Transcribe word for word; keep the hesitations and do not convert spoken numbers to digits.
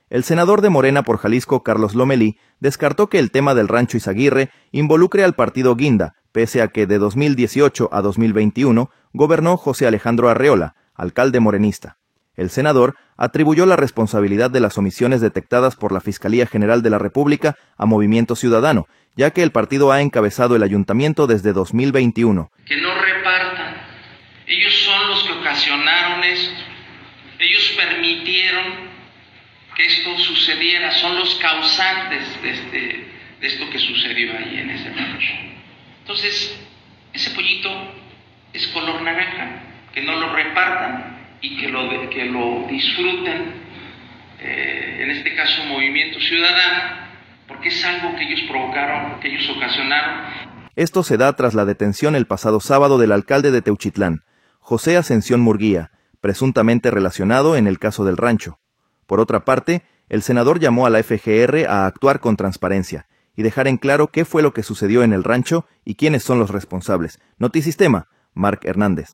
El senador de Morena por Jalisco, Carlos Lomelí, descartó que el tema del rancho Izaguirre involucre al partido Guinda, pese a que de dos mil dieciocho a dos mil veintiuno gobernó José Alejandro Arreola, alcalde morenista. El senador atribuyó la responsabilidad de las omisiones detectadas por la Fiscalía General de la República a Movimiento Ciudadano, ya que el partido ha encabezado el ayuntamiento desde dos mil veintiuno. Que no repartan. Ellos son los que ocasionaron esto. Ellos permitieron que esto sucediera, son los causantes de, este, de esto que sucedió ahí en ese rancho. Entonces, ese pollito es color naranja, que no lo repartan y que lo, que lo disfruten, eh, en este caso Movimiento Ciudadano, porque es algo que ellos provocaron, que ellos ocasionaron. Esto se da tras la detención el pasado sábado del alcalde de Teuchitlán, José Ascensión Murguía, presuntamente relacionado en el caso del rancho. Por otra parte, el senador llamó a la F G R a actuar con transparencia y dejar en claro qué fue lo que sucedió en el rancho y quiénes son los responsables. Notisistema, Marc Hernández.